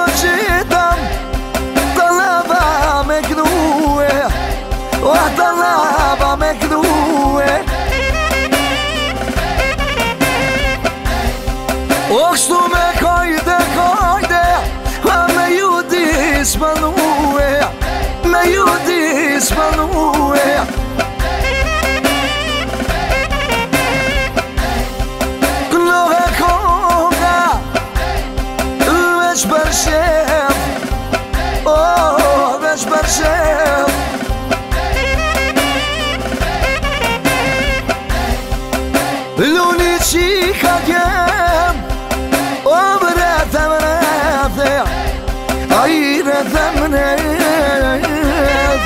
جدم طلبة مكنوة وطلبة مكنوة وقشتو مكايدة كايدة وما يوديس منوة ما يوديس منوة كلها كوغا وش برشيف وش برشيف لوني تشيكا جيم وبرات منافع عيرة مناف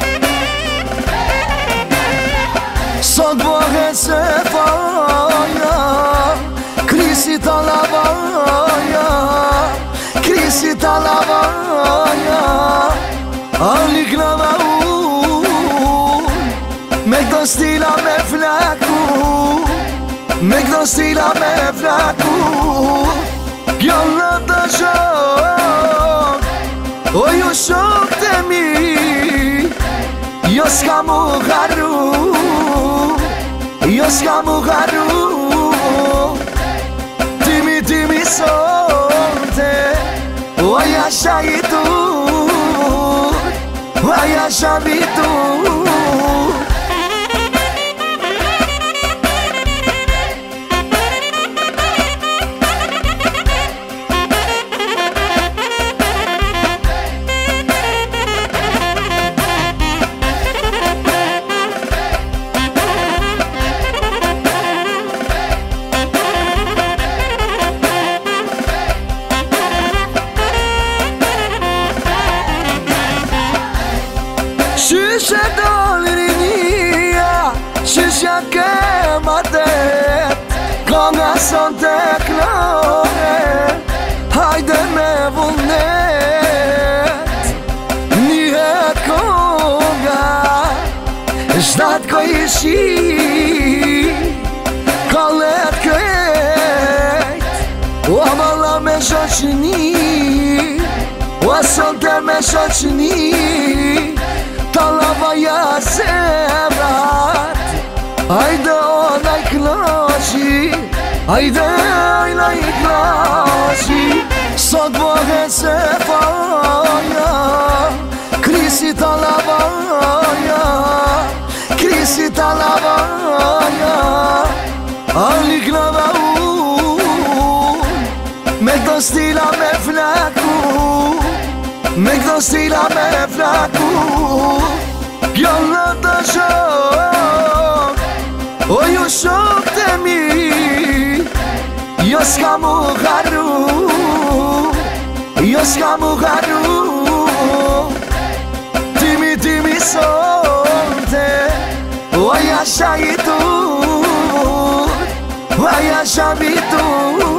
صدوة سفايا كريسي طلبايا كريسي طلبايا عليك نماون مقدر ستيلا مفلاكو مقدر ستيلا مفلاكو يلا تشوق ويشوق تمي يسكامو غارو يسكامو غارو تيمي تيمي صوتي ويا شايدون ويا شايدون Shisha dolirinia, shisha kemadet, konga son teklore, hayde me vullnet, nihet konga, shtat ko ishi, kallet krejt, u amalla me shoqni, u asonte me shoqni, طلبة يا سبات هيدا ona يكلاشي هيدا ona يكلاشي صدوة سفايا كريسي طلبايا كريسي طلبايا عليك نماون مقدر ستيلا مفلاكو مقدر ستيلا مفلاكو يلا تشوق ويشوق تمي يسكامو غارو يسكامو غارو تيمي تيمي صوتي ويا شايدون ويا شايدون